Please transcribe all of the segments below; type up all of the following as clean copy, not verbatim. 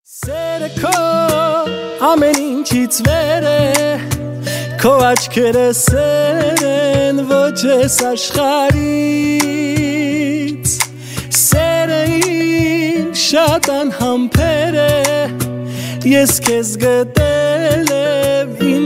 Սերը քո ամեն ինչից վեր է, քո աչքերը սեր են ոչ ես աշխարից, սերը իմ շատ անհամբեր է, ես քեզ գտել եմ իմ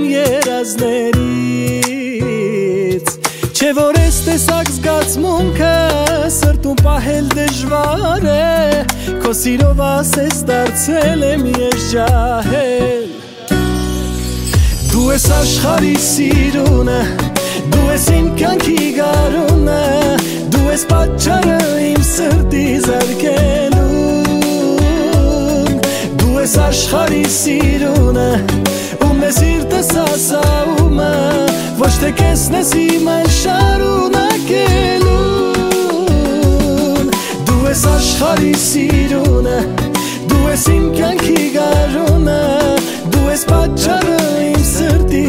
երազներից, չէ որ ես տեսակ զգացմունքը սրտում պահել դժվար է, քո սիրով ասես դարձել եմ ես ջահել, դու ես աշխարհի սիրունը, դու ես իմ կյանքի գարունը, դու ես պատճառը իմ սրտի զարկելուն, դու ես աշխարհի սիրունը, ում է սիրտս ասաումը, ոչ թե կեսն ես իմ այլ շարունակելուն, դու ես աշխարհի սիրունը, դու ես իմ կյանքի գարունը, դու ես պատճառը իմ սրտի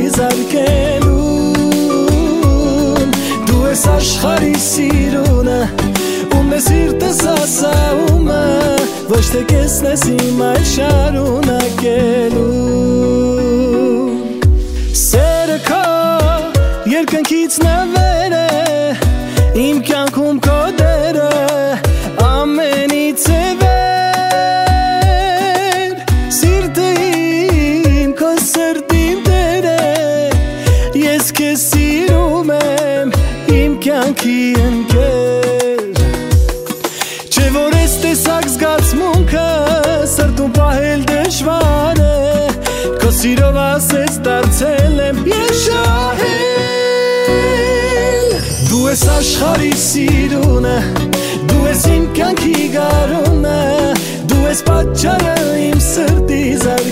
զարկելուն, դու ես աշխարհի սիրունը, ում է սիրտս ասաումը, ոչ թե կեսն ես իմ այլ շարունակելուն, սերը քո երկնքից նվեր է, իմ կյանքում քո դերը ամենից է վեր, սիրտը իմ քո սրտին դեր է, ես քեզ սիրում եմ իմ կյանքի ընկեր, չէ որ ես տեսակ զգացմունքը սրտում պահել դժվար է, քո սիրով ասես դարձել եմ ես ջահել, դու ես աշխարհի սիրունը, դու ես իմ կյանքի գարունը, դու ես պատճառը իմ սրտի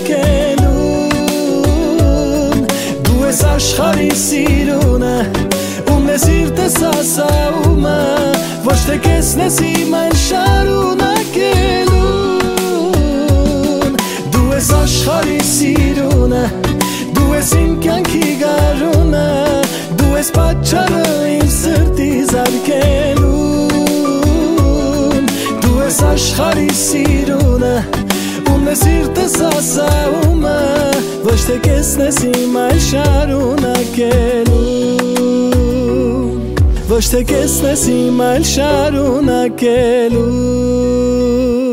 զարկելուն, դու ես աշխարհի սիրունը, ում է սիրտս ասաումը, ոչ թե կեսն ես իմ այլ շարունակելուն, դու ես աշխարհի սիրունը, դու ես իմ կյանքի գարունը, դու ես պատճառը իմ սրտի զարկելուն, դու ես աշխարհի սիրունը, ում է սիրտս ասաումը, ոչ թե կեսն ես իմ այլ շարունակելուն, ոչ թե կեսն ես իմ այլ շարունակելուն